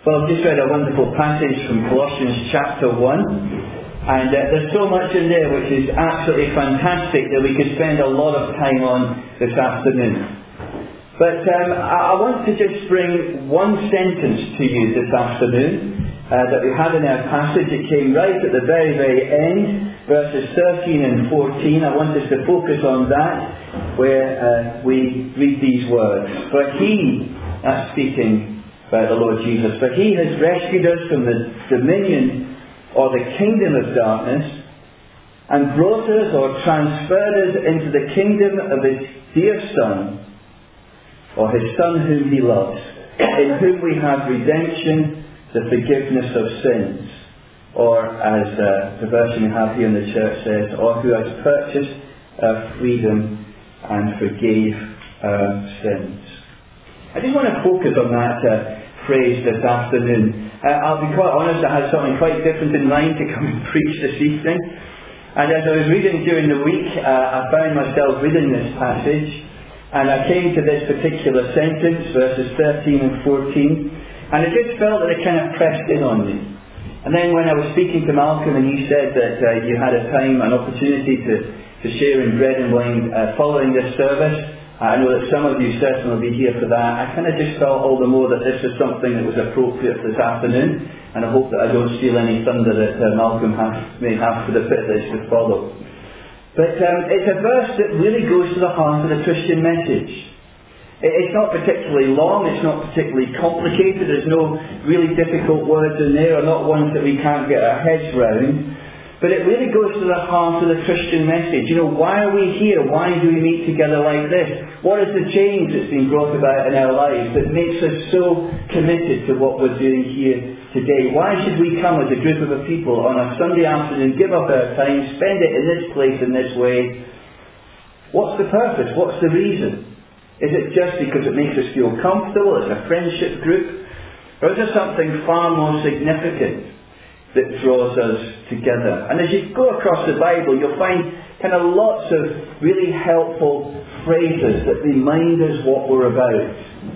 Well, I've just read a wonderful passage from Colossians chapter 1, and there's so much in there which is absolutely fantastic that we could spend a lot of time on this afternoon. But I want to just bring one sentence to you this afternoon that we had in our passage. It came right at the very, very end, verses 13 and 14. I want us to focus on that, where we read these words. For He, that's speaking about the Lord Jesus, for He has rescued us from the dominion or the kingdom of darkness and brought us or transferred us into the kingdom of His dear Son, or His Son whom He loves, in whom we have redemption, the forgiveness of sins, or as the version we have here in the church says, or who has purchased our freedom and forgave our sins. I just want to focus on that phrase this afternoon. I'll be quite honest, I had something quite different in mind to come and preach this evening. And as I was reading during the week, I found myself reading this passage, and I came to this particular sentence, verses 13 and 14, and it just felt that it kind of pressed in on me. And then when I was speaking to Malcolm and he said that you had an opportunity to share in bread and wine following this service, I know that some of you certainly will be here for that. I kind of just felt all the more that this was something that was appropriate this afternoon, and I hope that I don't steal any thunder that Malcolm may have for the bit that's to follow. But it's a verse that really goes to the heart of the Christian message. It's not particularly long, it's not particularly complicated, there's no really difficult words in there, or not ones that we can't get our heads round. But it really goes to the heart of the Christian message. You know, why are we here? Why do we meet together like this? What is the change that's been brought about in our lives that makes us so committed to what we're doing here today? Why should we come as a group of people on a Sunday afternoon, give up our time, spend it in this place in this way? What's the purpose? What's the reason? Is it just because it makes us feel comfortable? It's a friendship group? Or is there something far more significant that draws us together? And as you go across the Bible, you'll find kind of lots of really helpful phrases that remind us what we're about.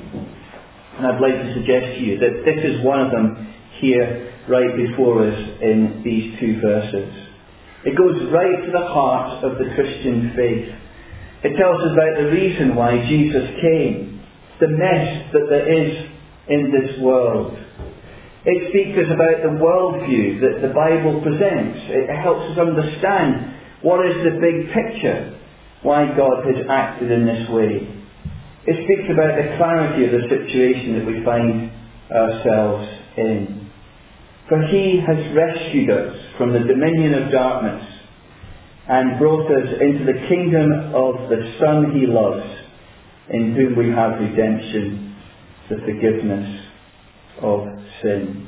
And I'd like to suggest to you that this is one of them here right before us in these two verses. It goes right to the heart of the Christian faith. It tells us about the reason why Jesus came, the mess that there is in this world. It speaks to us about the worldview that the Bible presents. It helps us understand what is the big picture, why God has acted in this way. It speaks about the clarity of the situation that we find ourselves in. For He has rescued us from the dominion of darkness and brought us into the kingdom of the Son He loves, in whom we have redemption, the forgiveness of sins.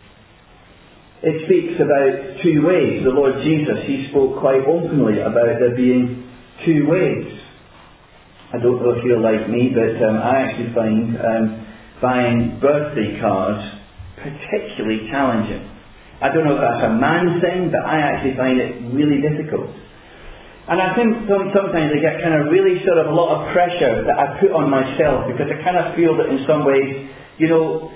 It speaks about two ways. The Lord Jesus, He spoke quite openly about there being two ways. I don't know if you're like me, but I actually find buying birthday cards particularly challenging. I don't know if that's a man thing, but I actually find it really difficult. And I think sometimes I get kind of really sort of a lot of pressure that I put on myself, because I kind of feel that in some ways, you know,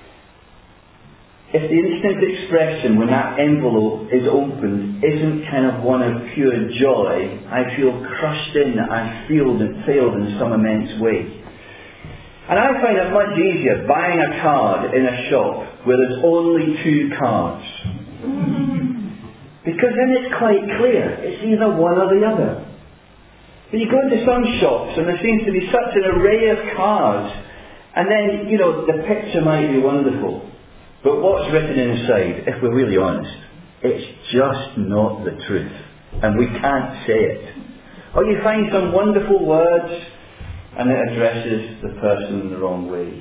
if the instant expression when that envelope is opened isn't kind of one of pure joy, I feel crushed in that I failed in some immense way. And I find it much easier buying a card in a shop where there's only two cards. Because then it's quite clear. It's either one or the other. But you go into some shops and there seems to be such an array of cards. And then, you know, the picture might be wonderful. But what's written inside, if we're really honest, it's just not the truth. And we can't say it. Or you find some wonderful words and it addresses the person in the wrong way.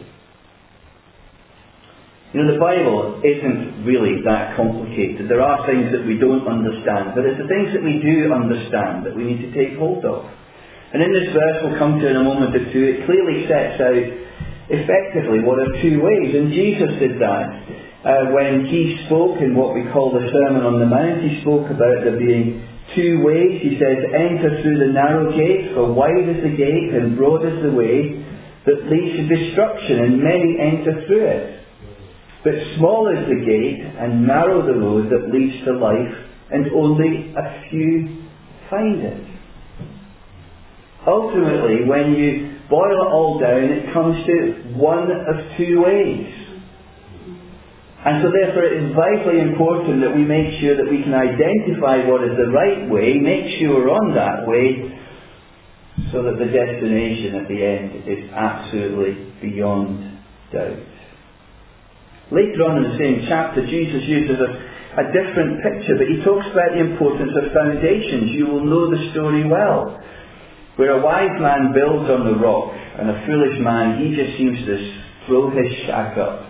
You know, the Bible isn't really that complicated. There are things that we don't understand, but it's the things that we do understand that we need to take hold of. And in this verse we'll come to in a moment or two, it clearly sets out effectively what are two ways. And Jesus did that when He spoke in what we call the Sermon on the Mount. He spoke about there being two ways. He says, enter through the narrow gate, for wide is the gate and broad is the way that leads to destruction, and many enter through it. But small is the gate and narrow the road that leads to life, and only a few find it. Ultimately, when you boil it all down, it comes to one of two ways. And so therefore it is vitally important that we make sure that we can identify what is the right way, make sure we're on that way, so that the destination at the end is absolutely beyond doubt. Later on in the same chapter, Jesus uses a different picture, but he talks about the importance of foundations. You will know the story well. Where a wise man builds on the rock, and a foolish man, he just seems to throw his shack up.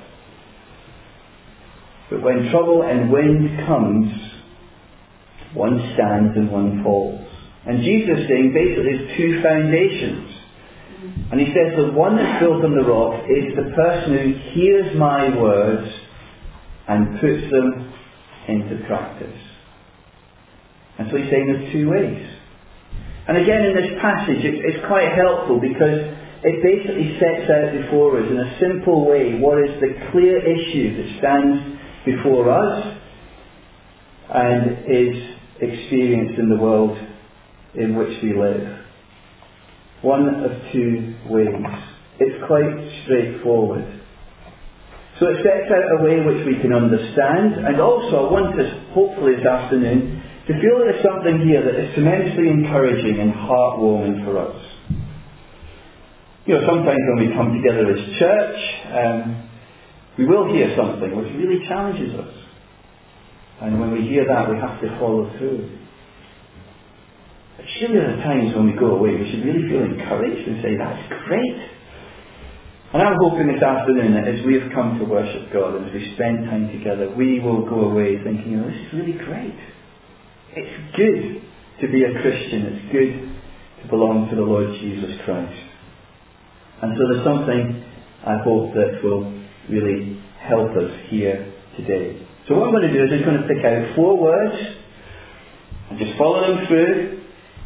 But when trouble and wind comes, one stands and one falls. And Jesus is saying basically there's two foundations. And he says the one that's built on the rock is the person who hears my words and puts them into practice. And so he's saying there's two ways. And again in this passage it's quite helpful because it basically sets out before us in a simple way what is the clear issue that stands before us and is experienced in the world in which we live. One of two ways. It's quite straightforward. So it sets out a way which we can understand, and also I want us, hopefully this afternoon, to feel that there's something here that is tremendously encouraging and heartwarming for us. Sometimes when we come together as church, we will hear something which really challenges us. And when we hear that, we have to follow through. But surely there are times when we go away, we should really feel encouraged and say, that's great. And I'm hoping this afternoon that as we have come to worship God and as we spend time together, we will go away thinking, this is really great. It's good to be a Christian. It's good to belong to the Lord Jesus Christ. And so there's something I hope that will really help us here today. So what I'm going to do is I'm going to pick out 4 words and just follow them through,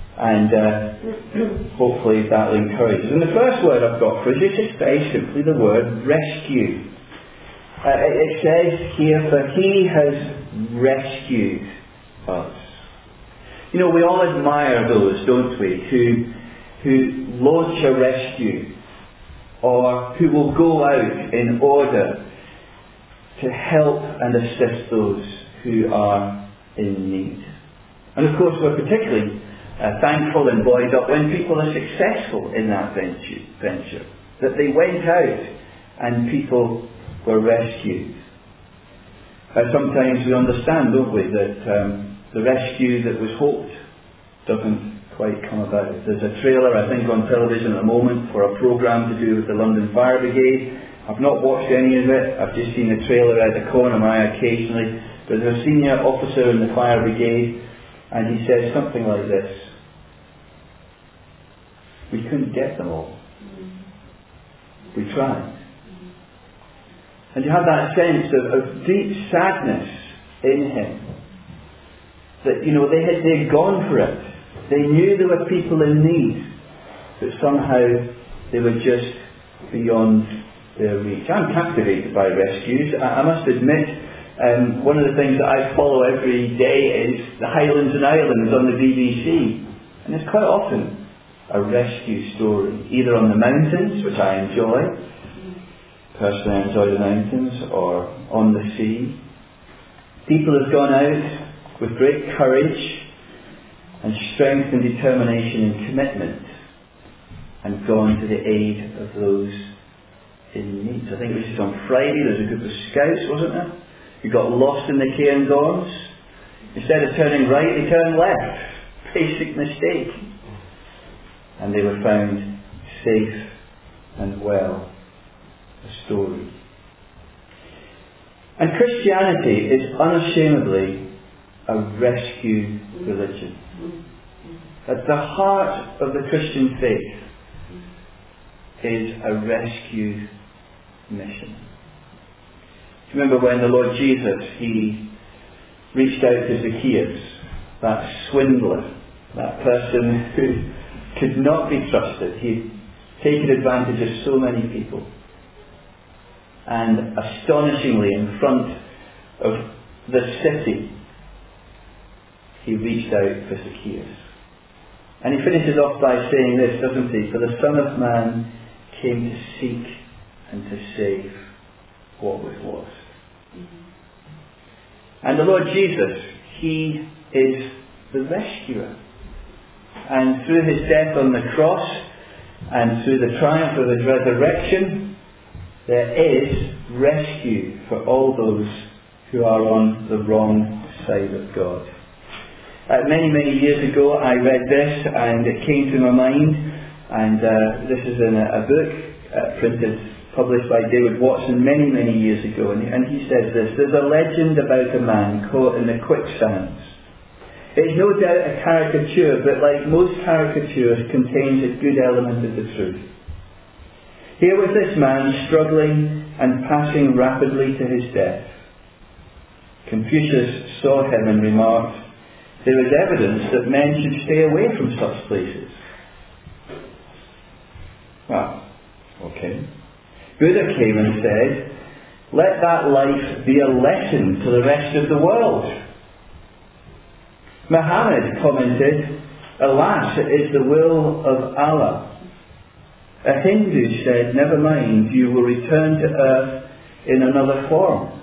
and hopefully that will encourage us. And the first word I've got for us is just very simply the word rescue. It says here, for he has rescued us. We all admire those, don't we, who launch a rescue, or who will go out in order to help and assist those who are in need. And of course we're particularly thankful and buoyed up when people are successful in that venture, that they went out and people were rescued. Sometimes we understand, don't we, that the rescue that was hoped doesn't quite come about. There's a trailer, I think, on television at the moment for a programme to do with the London Fire Brigade. I've not watched any of it. I've just seen the trailer out the corner of my eye occasionally. But there's a senior officer in the Fire Brigade, and he says something like this: we couldn't get them all. We tried. And you have that sense of deep sadness in him. That, they had gone for it. They knew there were people in need, but somehow they were just beyond their reach. I'm captivated by rescues. I must admit, one of the things that I follow every day is the Highlands and Islands on the BBC. And it's quite often a rescue story, either on the mountains, which I enjoy. Personally, I enjoy the mountains, or on the sea. People have gone out with great courage and strength and determination and commitment and gone to the aid of those in need. I think this is on Friday. There's a group of scouts, wasn't there, who got lost in the Cairngorms. Instead of turning right, they turned left. Basic mistake. And they were found safe and well. A story. And Christianity is unashamedly a rescue religion. At the heart of the Christian faith is a rescue mission. Do you remember when the Lord Jesus, he reached out to Zacchaeus, that swindler, that person who could not be trusted. He'd taken advantage of so many people. and astonishingly in front of the city, he reached out for Zacchaeus. And he finishes off by saying this, doesn't he? For the Son of Man came to seek and to save what was lost. And the Lord Jesus, he is the rescuer. And through his death on the cross and through the triumph of his resurrection, there is rescue for all those who are on the wrong side of God. Many, many years ago I read this and it came to my mind, and this is in a book published by David Watson many, many years ago, and he says this: there's a legend about a man caught in the quicksands. It's no doubt a caricature, but like most caricatures, contains a good element of the truth. Here was this man struggling and passing rapidly to his death. Confucius saw him and remarked, there is evidence that men should stay away from such places. Well, okay. Buddha came and said, let that life be a lesson to the rest of the world. Muhammad commented, alas, it is the will of Allah. A Hindu said, never mind, you will return to earth in another form.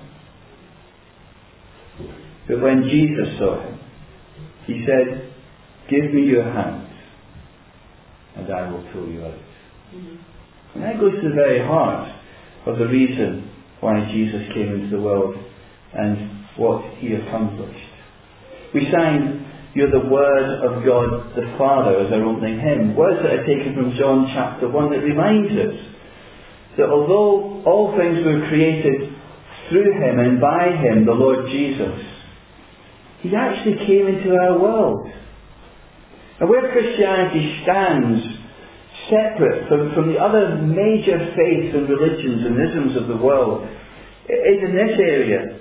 But when Jesus saw him, he said, give me your hand and I will pull you out. And that goes to the very heart of the reason why Jesus came into the world and what he accomplished. We sang, you're the Word of God the Father as our opening hymn. Words that are taken from John chapter 1 that reminds us that although all things were created through him and by him, the Lord Jesus, he actually came into our world. And where Christianity stands separate from the other major faiths and religions and isms of the world is in this area.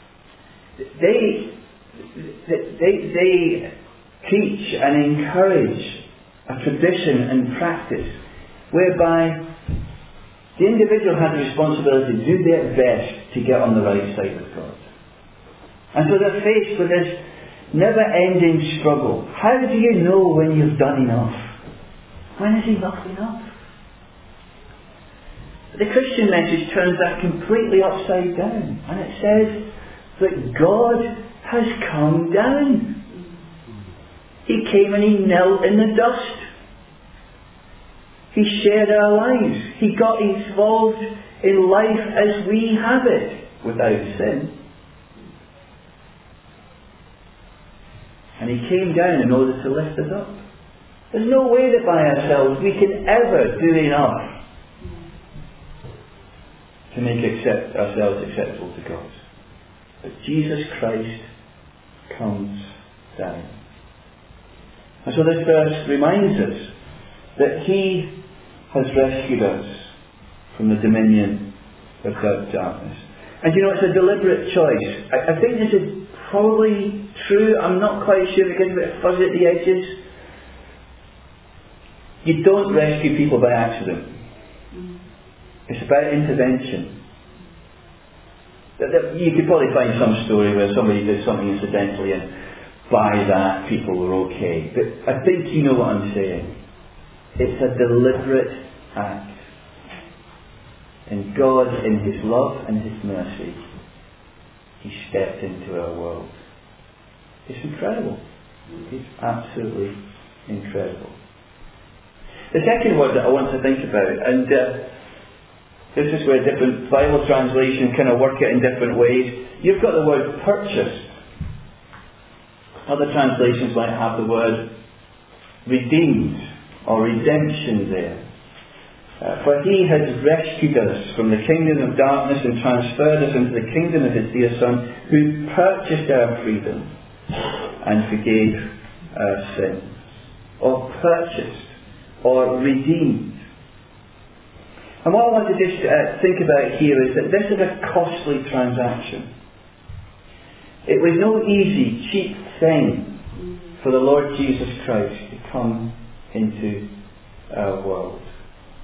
They teach and encourage a tradition and practice whereby the individual has the responsibility to do their best to get on the right side of God. And so they're faced with this never-ending struggle. How do you know when you've done enough? When is enough enough? The Christian message turns that completely upside down. And it says that God has come down. He came and he knelt in the dust. He shared our lives. He got involved in life as we have it, without sin. And he came down in order to lift us up. There's no way that by ourselves we can ever do enough to make ourselves acceptable to God. But Jesus Christ comes down. And so this verse reminds us that he has rescued us from the dominion of darkness. And you know, it's a deliberate choice. I think this is probably true. I'm not quite sure. It gets a bit fuzzy at the edges. You don't rescue people by accident. It's about intervention. You could probably find some story where somebody did something incidentally and by that people were okay. But I think you know what I'm saying. It's a deliberate act. And God, in his love and his mercy, he stepped into our world. It's incredible. It's absolutely incredible. The second word that I want to think about, and this is where different Bible translations kind of work it in different ways. You've got the word purchased. Other translations might have the word redeemed or redemption there. For he has rescued us from the kingdom of darkness and transferred us into the kingdom of his dear Son, who purchased our freedom and forgave our sins. Or purchased, or redeemed. And what I want to just think about here is that this is a costly transaction. It was no easy, cheap thing for the Lord Jesus Christ to come into our world.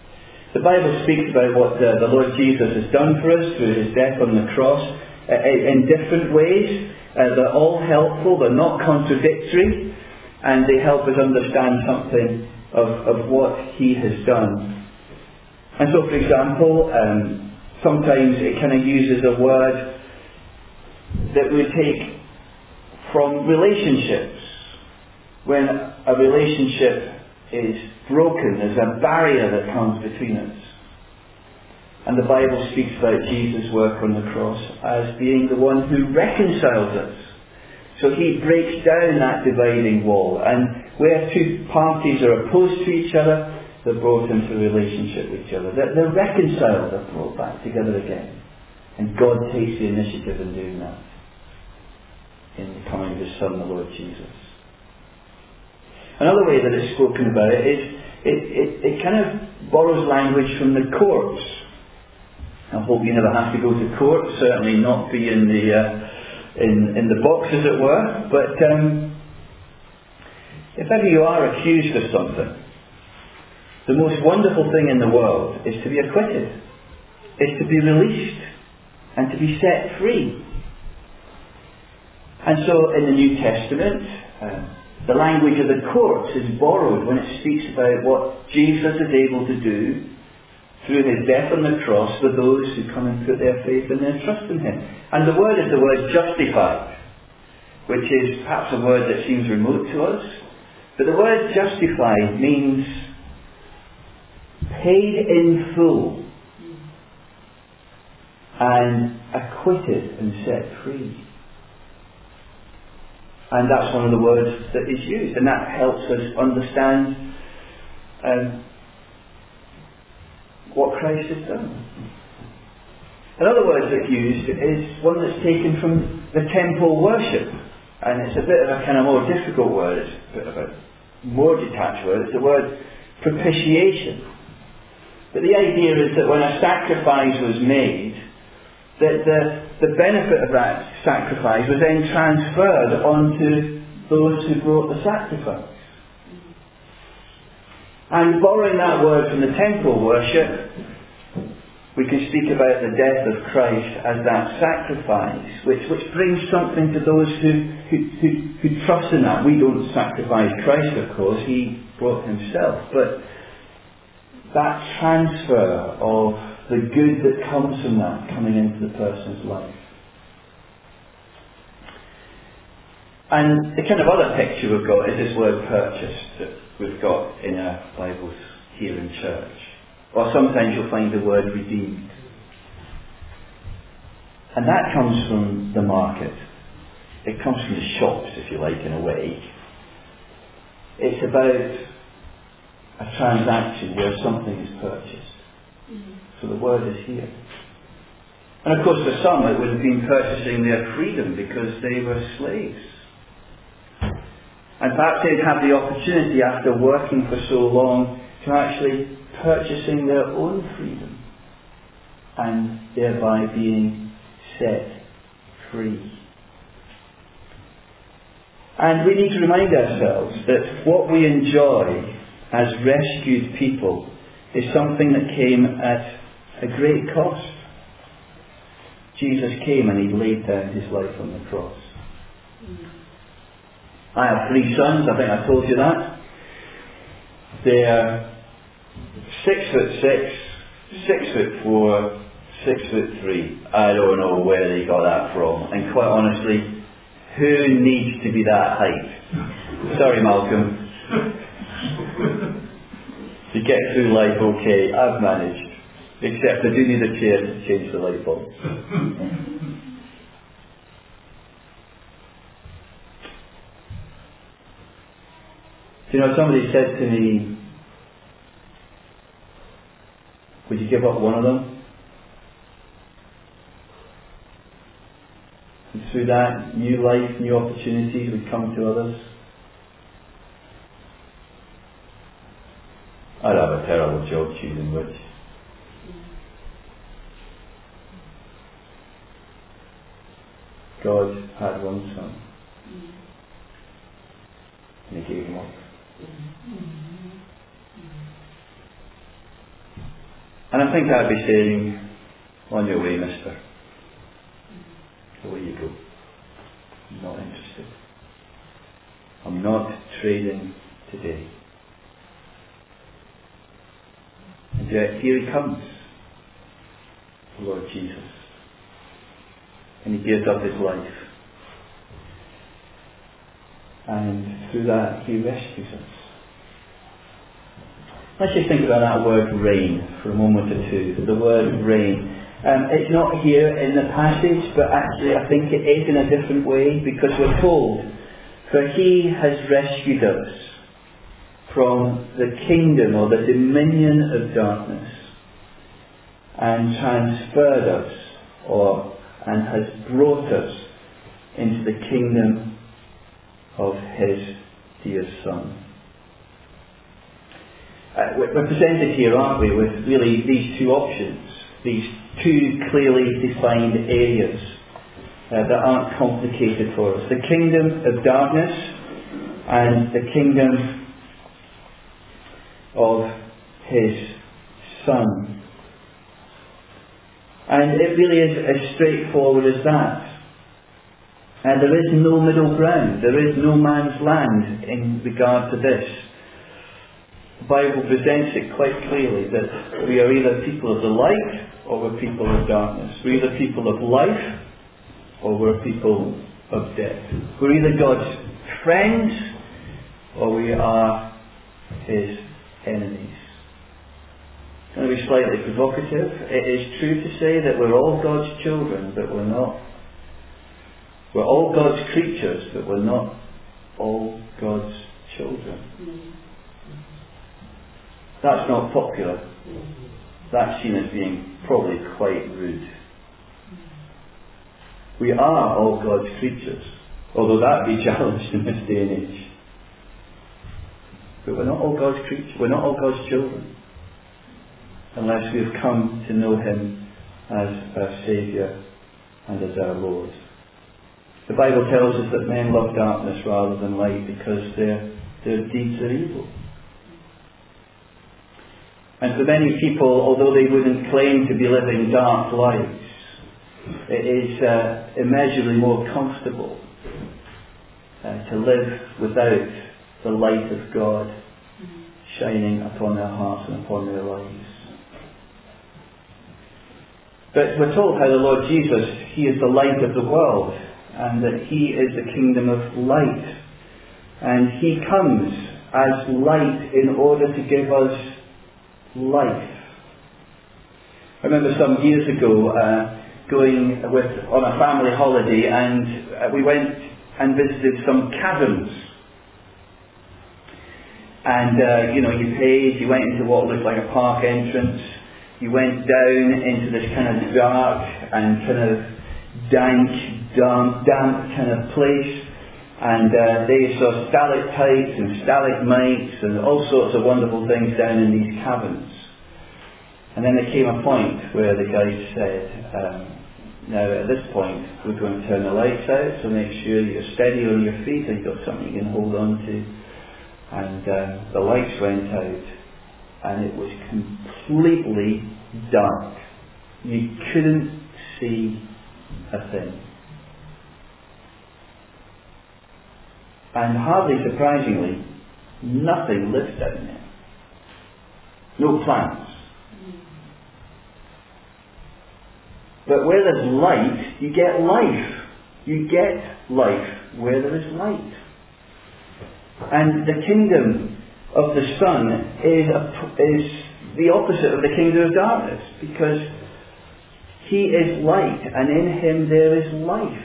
The Bible speaks about what the Lord Jesus has done for us through his death on the cross in different ways. They're all helpful, they're not contradictory, and they help us understand something of what he has done. And so, for example, sometimes it kind of uses a word that we take from relationships. When a relationship is broken, there's a barrier that comes between us. And the Bible speaks about Jesus' work on the cross as being the one who reconciles us. So he breaks down that dividing wall, and where two parties are opposed to each other, they're brought into a relationship with each other. They're reconciled, they're brought back together again. And God takes the initiative in doing that, in the coming of his Son, the Lord Jesus. Another way that it's spoken about is it kind of borrows language from the courts. I hope you never have to go to court, certainly not be in the box, as it were. But if ever you are accused of something, the most wonderful thing in the world is to be acquitted, is to be released, and to be set free. And so in the New Testament, the language of the courts is borrowed when it speaks about what Jesus is able to do through his death on the cross for those who come and put their faith and their trust in him. And the word is the word justified, which is perhaps a word that seems remote to us. But the word justified means paid in full and acquitted and set free. And that's one of the words that is used, and that helps us understand what Christ has done. Another word that's used is one that's taken from the temple worship, and it's a bit of a kind of more difficult word. It's a bit of a more detached word. It's the word propitiation. But the idea is that when a sacrifice was made, that the benefit of that sacrifice was then transferred onto those who brought the sacrifice. And borrowing that word from the temple worship, we can speak about the death of Christ as that sacrifice, which brings something to those who trust in that. We don't sacrifice Christ, of course, he brought himself. But that transfer of the good that comes from that coming into the person's life. And the kind of other picture we've got is this word purchased that we've got in our Bibles here in church. Or sometimes you'll find the word redeemed. And that comes from the market. It comes from the shops, if you like, in a way. It's about a transaction where something is purchased. So the word is here. And of course for some it would have been purchasing their freedom because they were slaves. And perhaps they'd have the opportunity after working for so long to actually purchasing their own freedom and thereby being set free. And we need to remind ourselves that what we enjoy as rescued people is something that came at a great cost. Jesus came and he laid down his life on the cross. I have 3 sons, I think I told you that. They're 6'6", 6'4", 6'3". I don't know where they got that from. And quite honestly, who needs to be that height? Sorry, Malcolm. To get through life okay, I've managed. Except I do need a chair to change the light bulb. You know, somebody said to me, would you give up one of them? And through that, new life, new opportunities would come to others. I'd have a terrible job choosing which. God had one son. And he gave him up. And I think I'd be saying, on your way, mister. Away you go. I'm not interested. I'm not trading today. And yet here he comes, the Lord Jesus. And he gives up his life. And through that he rescues us. Let's just think about that word reign for a moment or two. The word reign. It's not here in the passage, but actually I think it is in a different way, because we're told, for he has rescued us from the kingdom or the dominion of darkness and transferred us and has brought us into the kingdom of his dear Son. We're presented here, aren't we, with really these two options, these two clearly defined areas that aren't complicated for us. The kingdom of darkness and the kingdom of his Son. And it really is as straightforward as that. And there is no middle ground. There is no man's land in regard to this. The Bible presents it quite clearly that we are either people of the light or we're people of darkness. We're either people of life or we're people of death. We're either God's friends or we are his enemies. It's going to be slightly provocative. It is true to say that we're all God's children, but we're not. We're all God's creatures, but we're not all God's children. That's not popular. That's seen as being probably quite rude. We are all God's creatures, although that be challenged in this day and age. But we're not all God's creatures. We're not all God's children, unless we have come to know him as our Saviour and as our Lord. The Bible tells us that men love darkness rather than light because their deeds are evil. And for many people, although they wouldn't claim to be living dark lives, it is immeasurably more comfortable to live without the light of God shining upon their hearts and upon their lives. But we're told how the Lord Jesus, he is the light of the world, and that he is the kingdom of light. And he comes as light in order to give us life. I remember some years ago going on a family holiday, and we went and visited some caverns. And you paid, you went into what looked like a park entrance, you went down into this kind of dark and kind of dank, damp kind of place, and they saw stalactites and stalagmites and all sorts of wonderful things down in these caverns. And then there came a point where the guy said, now at this point we're going to turn the lights out, so make sure you're steady on your feet and you've got something you can hold on to. And the lights went out and it was completely dark. You couldn't see a thing. And hardly surprisingly, nothing lives down there. No plants. But where there's light, you get life. You get life where there is light. And the kingdom of the Son is the opposite of the kingdom of darkness, because he is light and in him there is life.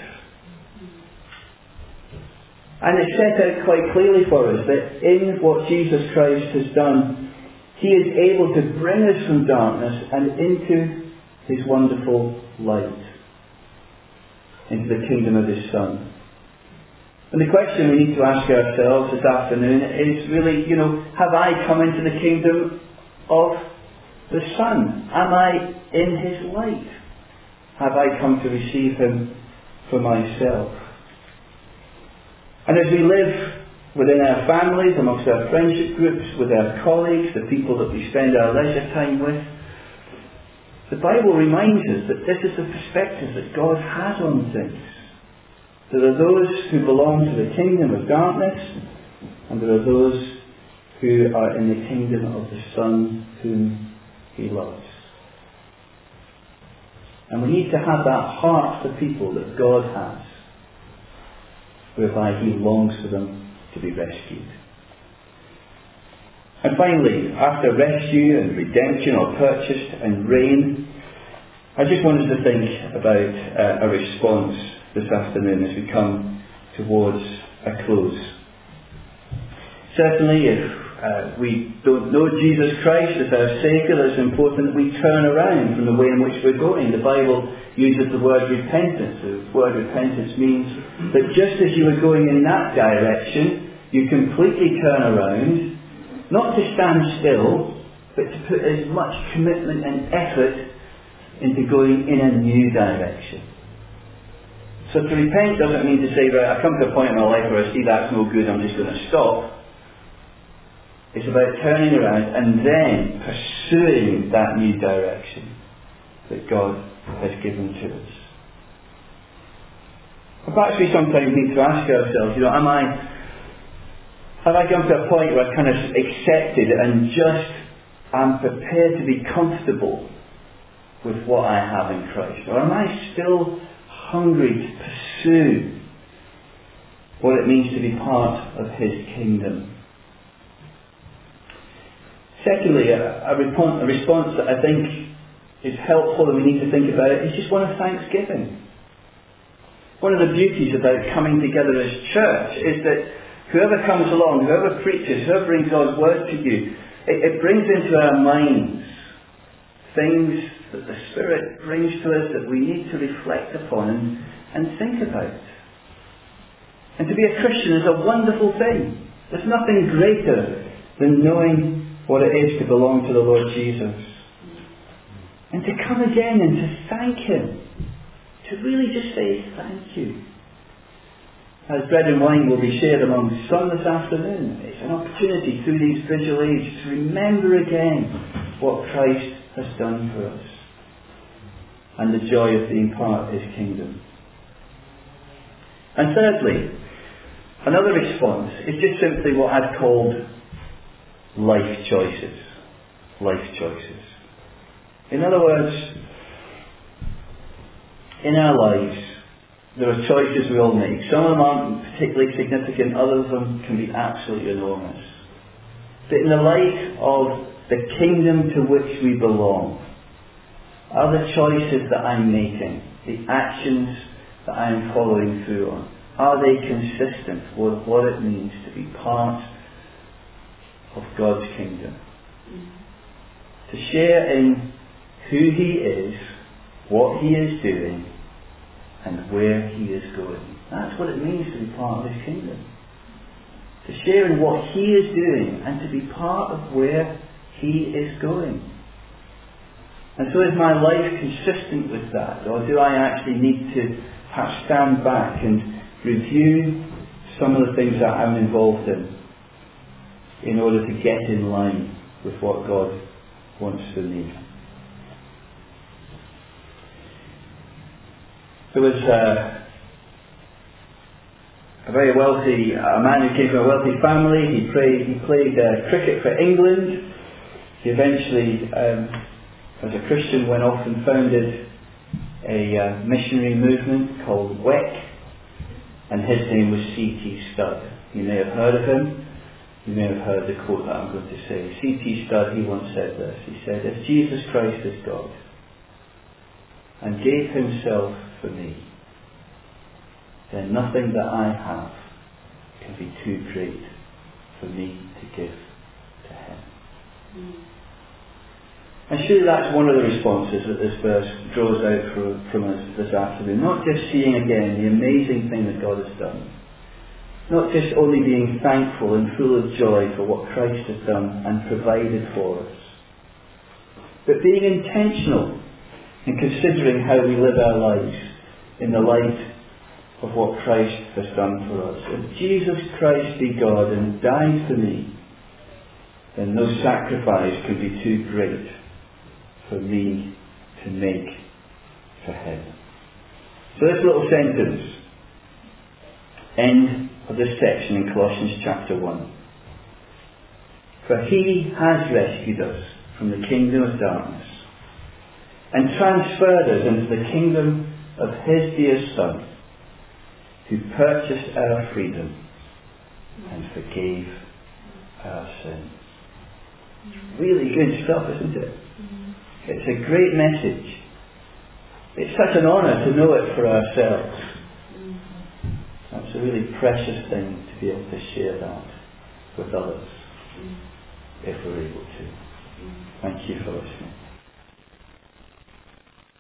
And it's set out quite clearly for us that in what Jesus Christ has done, he is able to bring us from darkness and into his wonderful light, into the kingdom of his Son. And the question we need to ask ourselves this afternoon is really, have I come into the kingdom of the Son? Am I in his light? Have I come to receive him for myself? And as we live within our families, amongst our friendship groups, with our colleagues, the people that we spend our leisure time with, The Bible reminds us that this is the perspective that God has on things. There are those who belong to the kingdom of darkness, and there are those who are in the kingdom of the Son whom He loves. And we need to have that heart for people that God has, whereby He longs for them to be rescued. And finally, after rescue and redemption or purchased and reign, I just wanted to think about a response this afternoon as we come towards a close. Certainly, if we don't know Jesus Christ as our Saviour, it's important that we turn around from the way in which we're going. The Bible uses the word repentance. The word repentance means that just as you were going in that direction, you completely turn around, not to stand still, but to put as much commitment and effort into going in a new direction. So to repent doesn't mean to say, right, I come to a point in my life where I see that's no good, I'm just going to stop. It's about turning around and then pursuing that new direction that God has given to us. Perhaps we sometimes need to ask ourselves, have I come to a point where I've kind of accepted and just am prepared to be comfortable with what I have in Christ? Or am I still hungry to pursue what it means to be part of His kingdom? Secondly, a response that I think is helpful and we need to think about is just one of thanksgiving. One of the beauties about coming together as church is that whoever comes along, whoever preaches, whoever brings God's word to you, it brings into our minds things that the Spirit brings to us that we need to reflect upon and think about. And to be a Christian is a wonderful thing. There's nothing greater than knowing what it is to belong to the Lord Jesus. And to come again and to thank Him. To really just say thank you. As bread and wine will be shared among some this afternoon, it's an opportunity through these vigil ages to remember again what Christ has done for us. And the joy of being part of His kingdom. And thirdly, another response is just simply what I've called life choices. Life choices. In other words, in our lives, there are choices we all make. Some of them aren't particularly significant, others of them can be absolutely enormous. But in the light of the kingdom to which we belong, are the choices that I'm making, the actions that I'm following through on, are they consistent with what it means to be part of God's kingdom? To share in who He is, what He is doing, and where He is going. That's what it means to be part of His kingdom. To share in what He is doing and to be part of where He is going. And so is my life consistent with that? Or do I actually need to perhaps stand back and review some of the things that I'm involved in order to get in line with what God wants for me? There was a very wealthy man who came from a wealthy family. He played cricket for England. He eventually, as a Christian, went off and founded a missionary movement called WEC, and his name was C.T. Studd. You may have heard of him. You may have heard the quote that I'm going to say. C.T. Studd, he once said this. He said, "If Jesus Christ is God and gave Himself for me, then nothing that I have can be too great for me to give to Him." And surely that's one of the responses that this verse draws out from us this afternoon. Not just seeing again the amazing thing that God has done. Not just only being thankful and full of joy for what Christ has done and provided for us. But being intentional in considering how we live our lives in the light of what Christ has done for us. If Jesus Christ be God and died for me, then no sacrifice could be too great for me to make for Him. So this little sentence, end of this section in Colossians chapter 1. For He has rescued us from the kingdom of darkness and transferred us into the kingdom of His dear Son, who purchased our freedom and forgave our sins. Really good stuff, isn't it? It's a great message. It's such an honour to know it for ourselves. That's a really precious thing to be able to share that with others, if we're able to. Thank you for listening.